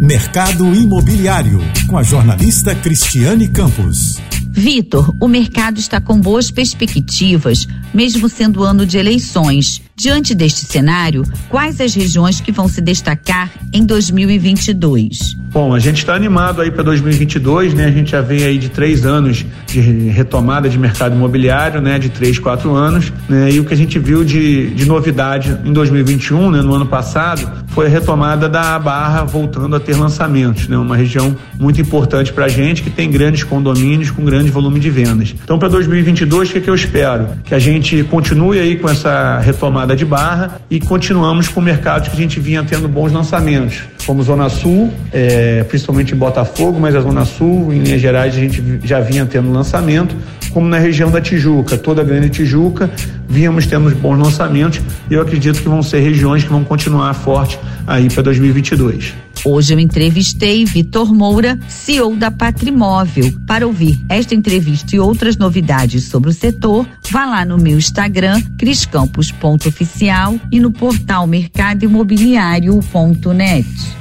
Mercado Imobiliário, com a jornalista Cristiane Campos. Vitor, o mercado está com boas perspectivas, mesmo sendo ano de eleições. Diante deste cenário, quais as regiões que vão se destacar em 2022? Bom, a gente está animado aí para 2022, né? A gente já vem aí de 3 anos de retomada de mercado imobiliário, né? De 3, 4 anos, né? E o que a gente viu de novidade em 2021, né? No ano passado, foi a retomada da Barra voltando a ter lançamentos, né? Uma região muito importante para a gente, que tem grandes condomínios com grande volume de vendas. Então, para 2022, o que eu espero? Que a gente continue aí com essa retomada de Barra e continuamos com mercados que a gente vinha tendo bons lançamentos, como Zona Sul, principalmente em Botafogo, mas a Zona Sul, em linhas gerais, a gente já vinha tendo lançamento, como na região da Tijuca, toda a Grande Tijuca, vínhamos tendo bons lançamentos e eu acredito que vão ser regiões que vão continuar forte aí para 2022. Hoje eu entrevistei Vitor Moura, CEO da Patrimóvel. Para ouvir esta entrevista e outras novidades sobre o setor, vá lá no meu Instagram, criscampos.oficial e no portal mercadoimobiliario.net.